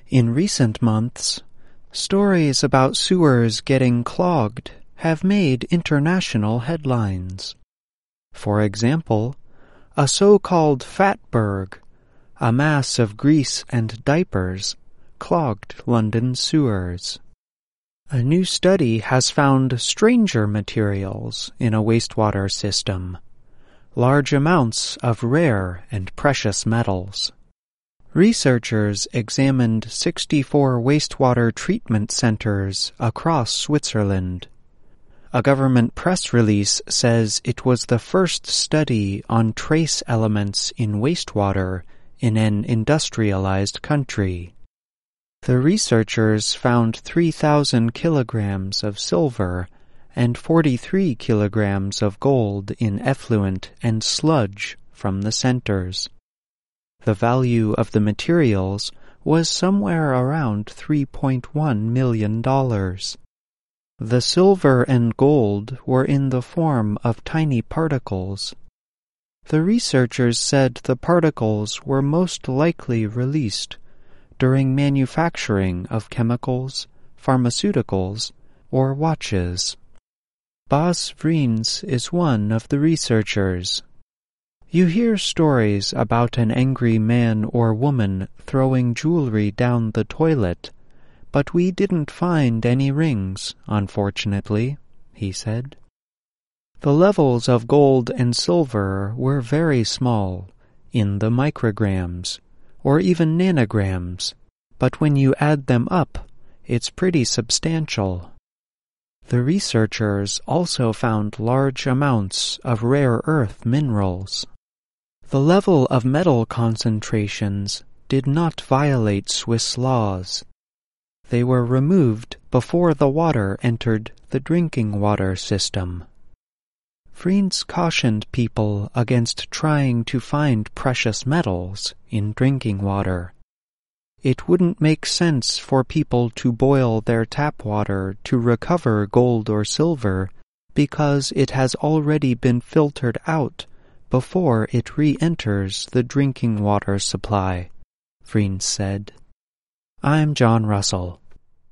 In recent months, stories about sewers getting clogged have made international headlines. For example, a so-called fatberg, a mass of grease and diapers, clogged London sewers. A new study has found stranger materials in a wastewater system, large amounts of rare and precious metals. Researchers examined 64 wastewater treatment centers across Switzerland. A government press release says it was the first study on trace elements in wastewater in an industrialized country. The researchers found 3,000 kilograms of silver and 43 kilograms of gold in effluent and sludge from the centers. The value of the materials was somewhere around $3.1 million. The silver and gold were in the form of tiny particles. The researchers said the particles were most likely released during manufacturing of chemicals, pharmaceuticals, or watches. Bas Vriends is one of the researchers. You hear stories about an angry man or woman throwing jewelry down the toilet, but we didn't find any rings, unfortunately, he said. The levels of gold and silver were very small, in the micrograms, or even nanograms, but when you add them up, it's pretty substantial. The researchers also found large amounts of rare earth minerals. The level of metal concentrations did not violate Swiss laws. They were removed before the water entered the drinking water system. Vriends cautioned people against trying to find precious metals in drinking water. It wouldn't make sense for people to boil their tap water to recover gold or silver because it has already been filtered out before it re-enters the drinking water supply, Vriends said. I'm John Russell.